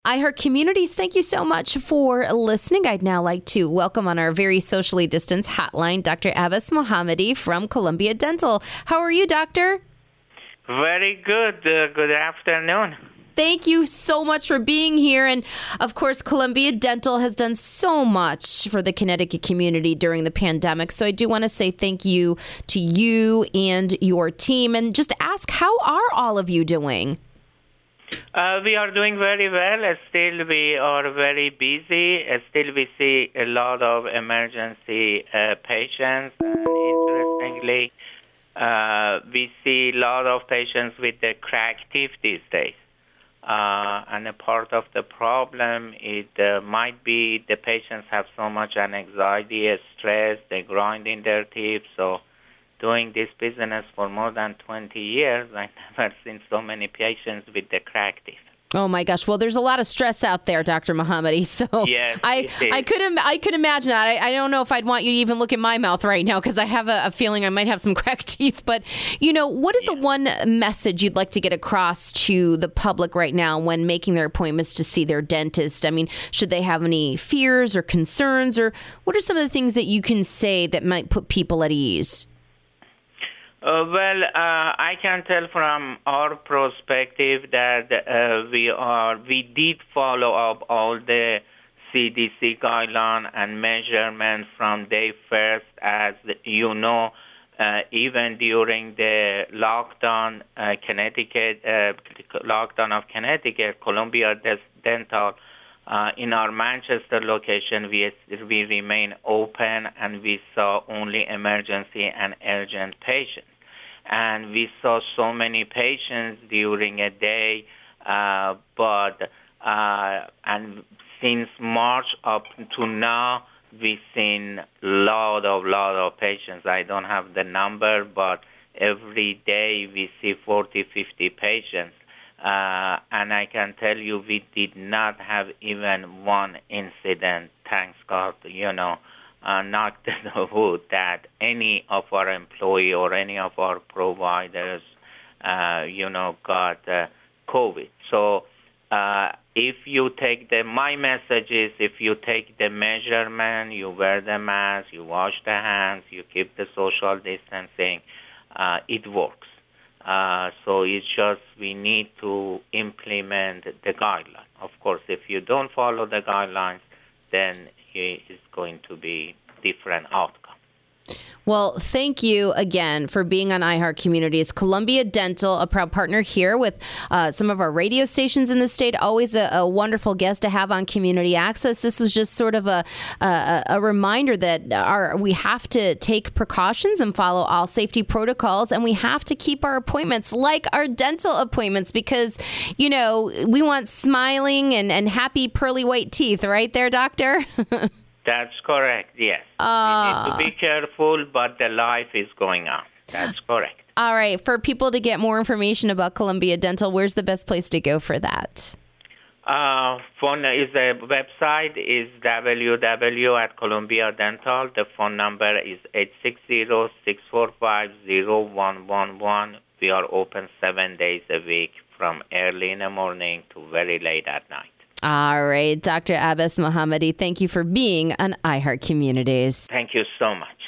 iHeart Communities, thank you so much for listening. I'd now like to welcome on our very socially distanced hotline Dr. Abbas Mohammadi from Columbia Dental. How are you, doctor? Very good. Good afternoon. Thank you so much for being here. And of course, Columbia Dental has done so much for the Connecticut community during the pandemic. So I do want to say thank you to you and your team and just ask, how are all of you doing? We are doing very well. Still, we are very busy. Still, we see a lot of emergency patients. And interestingly, we see a lot of patients with the cracked teeth these days. And a part of the problem, it might be the patients have so much anxiety, stress, they grind in their teeth. So doing this business for more than 20 years, I've never seen so many patients with the cracked teeth. Oh my gosh! Well, there's a lot of stress out there, Dr. Mohammadi. So yes, I could imagine that. I don't know if I'd want you to even look at my mouth right now because I have a feeling I might have some cracked teeth. But what is the one message you'd like to get across to the public right now when making their appointments to see their dentist? I mean, should they have any fears or concerns, or what are some of the things that you can say that might put people at ease? I can tell from our perspective that we did follow up all the CDC guidelines and measurements from day first. As you know, even during the lockdown, lockdown of Connecticut, Columbia Dental, in our Manchester location, we remain open and we saw only emergency and urgent patients. And we saw so many patients during a day, and since March up to now, we've seen lot of patients. I don't have the number, but every day we see 40, 50 patients. And I can tell you we did not have even one incident, thanks God, knocked the wood, that any of our employee or any of our providers, got COVID. So if you take my message is, if you take the measurement, you wear the mask, you wash the hands, you keep the social distancing, it works. So it's just we need to implement the guidelines. Of course, if you don't follow the guidelines, then it's going to be different outcome. Well, thank you again for being on iHeart Communities. Columbia Dental, a proud partner here with some of our radio stations in the state. Always a wonderful guest to have on Community Access. This was just sort of a reminder that we have to take precautions and follow all safety protocols, and we have to keep our appointments like our dental appointments because, we want smiling and happy pearly white teeth, right there, doctor? That's correct, yes. You need to be careful, but the life is going on. That's correct. All right. For people to get more information about Columbia Dental, where's the best place to go for that? Phone is the website is www at Columbia Dental. The phone number is 860-645-0111. We are open 7 days a week from early in the morning to very late at night. All right, Dr. Abbas Mohammadi, thank you for being on iHeart Communities. Thank you so much.